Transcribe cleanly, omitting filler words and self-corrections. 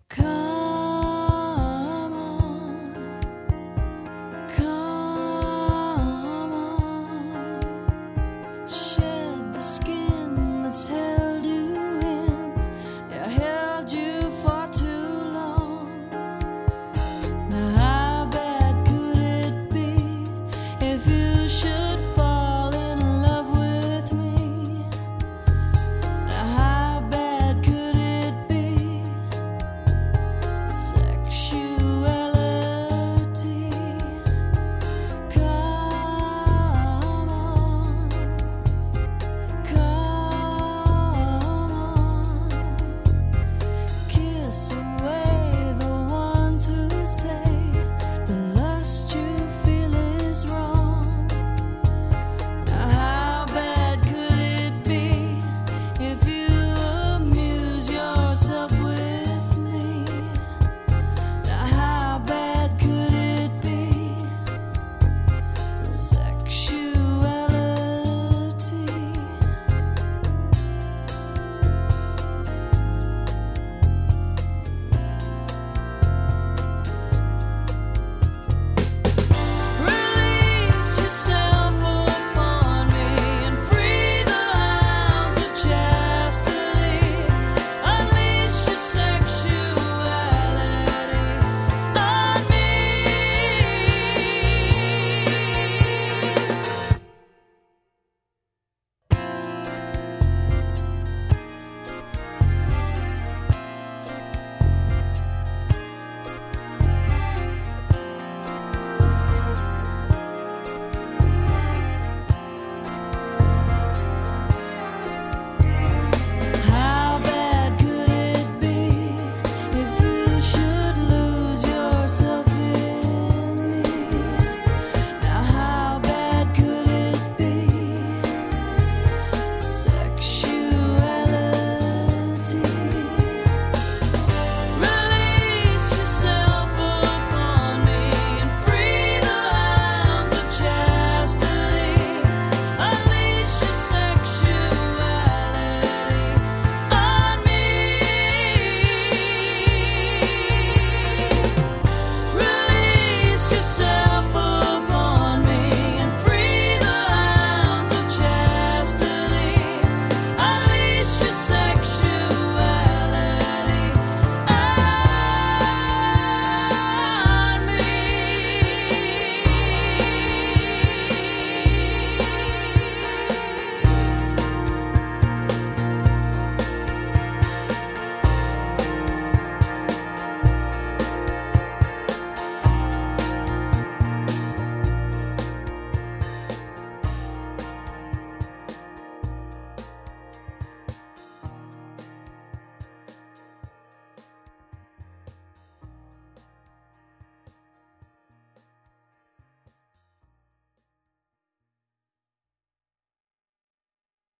Come on, come on, shed the skin that's held you in, yeah, held you for too long. Now how bad could it be if you should fall in love with me? Now how bad could it be? Sexuality. Come on, come on, kiss